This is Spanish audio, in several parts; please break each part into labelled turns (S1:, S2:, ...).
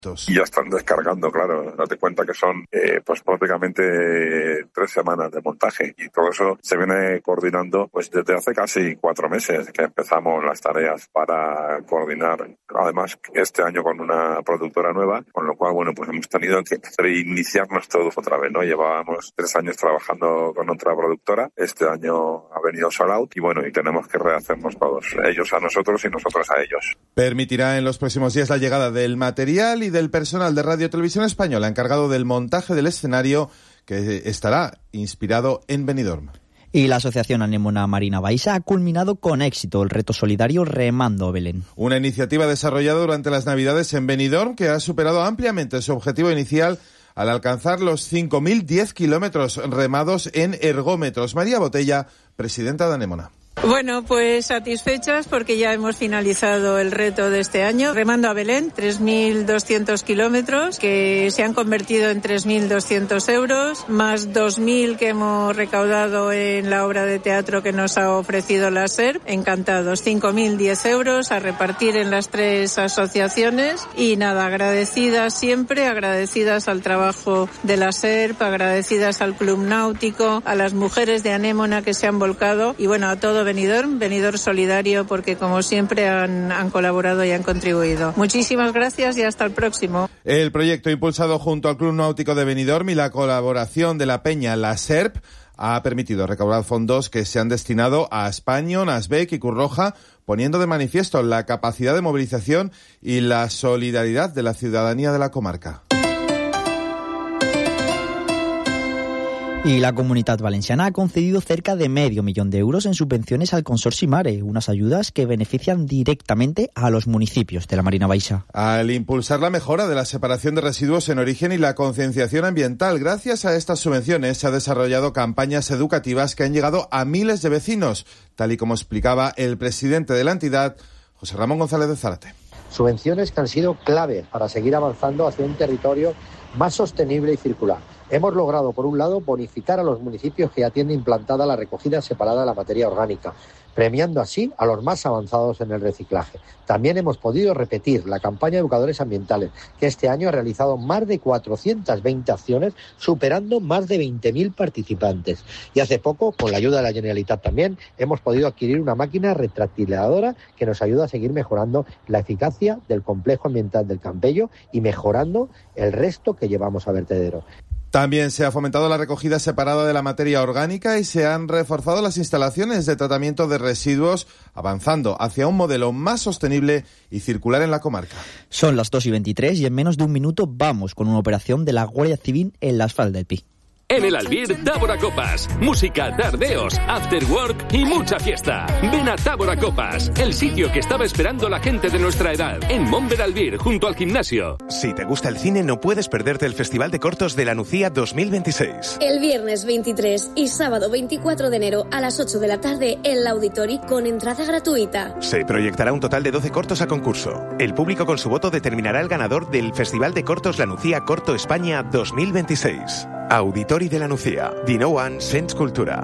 S1: Y ya están descargando, claro. Date cuenta que son pues prácticamente 3 semanas de montaje, y todo eso se viene coordinando pues desde hace casi 4 meses que empezamos las tareas para coordinar, además este año con una productora nueva, con lo cual bueno, pues hemos tenido que reiniciarnos todos otra vez, ¿no? Llevábamos 3 años trabajando con otra productora, este año ha venido Sold Out y bueno, y tenemos que rehacernos todos, ellos a nosotros y nosotros a ellos.
S2: Permitirá en los próximos días la llegada del material y del personal de Radio Televisión Española encargado del montaje del escenario, que estará inspirado en Benidorm.
S3: Y la Asociación Anémona Marina Baixa ha culminado con éxito el reto solidario Remando a Belén.
S2: Una iniciativa desarrollada durante las Navidades en Benidorm que ha superado ampliamente su objetivo inicial al alcanzar los 5.010 kilómetros remados en ergómetros. María Botella, presidenta de Anémona.
S4: Bueno, pues satisfechas porque ya hemos finalizado el reto de este año. Remando a Belén, 3.200 kilómetros que se han convertido en 3.200 euros, más 2.000 que hemos recaudado en la obra de teatro que nos ha ofrecido la SERP. Encantados, 5.010 euros a repartir en las 3 asociaciones y nada, agradecidas siempre, agradecidas al trabajo de la SERP, agradecidas al Club Náutico, a las mujeres de Anémona que se han volcado y bueno, a todo Benidorm solidario, porque como siempre han colaborado y han contribuido. Muchísimas gracias y hasta el próximo.
S2: El proyecto, impulsado junto al Club Náutico de Benidorm y la colaboración de la Peña La SERP, ha permitido recaudar fondos que se han destinado a Español, Asbec y Cruz Roja, poniendo de manifiesto la capacidad de movilización y la solidaridad de la ciudadanía de la comarca.
S3: Y la Comunitat Valenciana ha concedido cerca de $500.000 en subvenciones al Consorci Mare, unas ayudas que benefician directamente a los municipios de la Marina Baixa.
S2: Al impulsar la mejora de la separación de residuos en origen y la concienciación ambiental, gracias a estas subvenciones se han desarrollado campañas educativas que han llegado a miles de vecinos, tal y como explicaba el presidente de la entidad, José Ramón González de Zárate.
S5: Subvenciones que han sido clave para seguir avanzando hacia un territorio más sostenible y circular. Hemos logrado, por un lado, bonificar a los municipios que ya tienen implantada la recogida separada de la materia orgánica, premiando así a los más avanzados en el reciclaje. También hemos podido repetir la campaña de educadores ambientales, que este año ha realizado más de 420 acciones, superando más de 20.000 participantes. Y hace poco, con la ayuda de la Generalitat también, hemos podido adquirir una máquina retractiladora que nos ayuda a seguir mejorando la eficacia del complejo ambiental del Campello y mejorando el resto que llevamos a vertedero.
S2: También se ha fomentado la recogida separada de la materia orgánica y se han reforzado las instalaciones de tratamiento de residuos, avanzando hacia un modelo más sostenible y circular en la comarca.
S3: Son las 2:23 y en menos de un minuto vamos con una operación de la Guardia Civil en las Faldas del Pi.
S6: En el Albir, Tábora Copas. Música, tardeos, after work y mucha fiesta. Ven a Tábora Copas, el sitio que estaba esperando la gente de nuestra edad. En Montber Albir, junto al gimnasio.
S7: Si te gusta el cine, no puedes perderte el Festival de Cortos de la Nucía 2026.
S8: El viernes 23 y sábado 24 de enero a las 8 de la tarde en la Auditori con entrada gratuita.
S7: Se proyectará un total de 12 cortos a concurso. El público con su voto determinará el ganador del Festival de Cortos La Nucía Corto España 2026. Auditori de la Nucía, Dinouan Sens Cultura.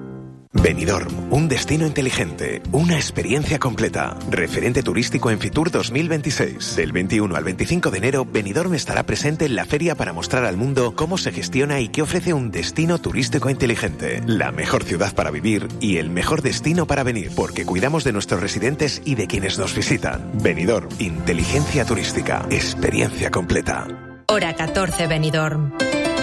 S7: Benidorm, un destino inteligente, una experiencia completa. Referente turístico en Fitur 2026. Del 21 al 25 de enero, Benidorm estará presente en la feria para mostrar al mundo cómo se gestiona y qué ofrece un destino turístico inteligente. La mejor ciudad para vivir y el mejor destino para venir, porque cuidamos de nuestros residentes y de quienes nos visitan. Benidorm, inteligencia turística, experiencia completa.
S9: Hora 14, Benidorm.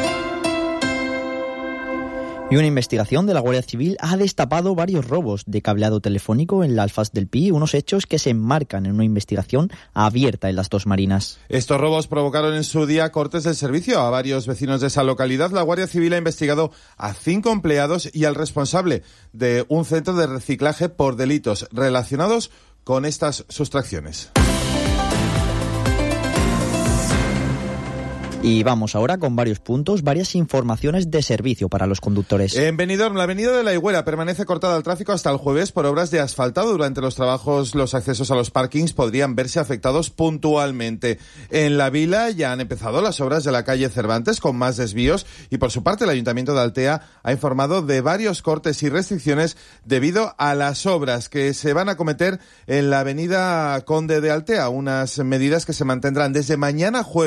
S3: Y una investigación de la Guardia Civil ha destapado varios robos de cableado telefónico en la Alfaz del Pi, unos hechos que se enmarcan en una investigación abierta en las dos marinas.
S2: Estos robos provocaron en su día cortes del servicio a varios vecinos de esa localidad. La Guardia Civil ha investigado a 5 empleados y al responsable de un centro de reciclaje por delitos relacionados con estas sustracciones.
S3: Y vamos ahora con varios puntos, varias informaciones de servicio para los conductores.
S2: En Benidorm, la avenida de la Higuera permanece cortada al tráfico hasta el jueves por obras de asfaltado. Durante los trabajos, los accesos a los parkings podrían verse afectados puntualmente. En la Vila ya han empezado las obras de la calle Cervantes con más desvíos y, por su parte, el Ayuntamiento de Altea ha informado de varios cortes y restricciones debido a las obras que se van a acometer en la avenida Conde de Altea, unas medidas que se mantendrán desde mañana jueves.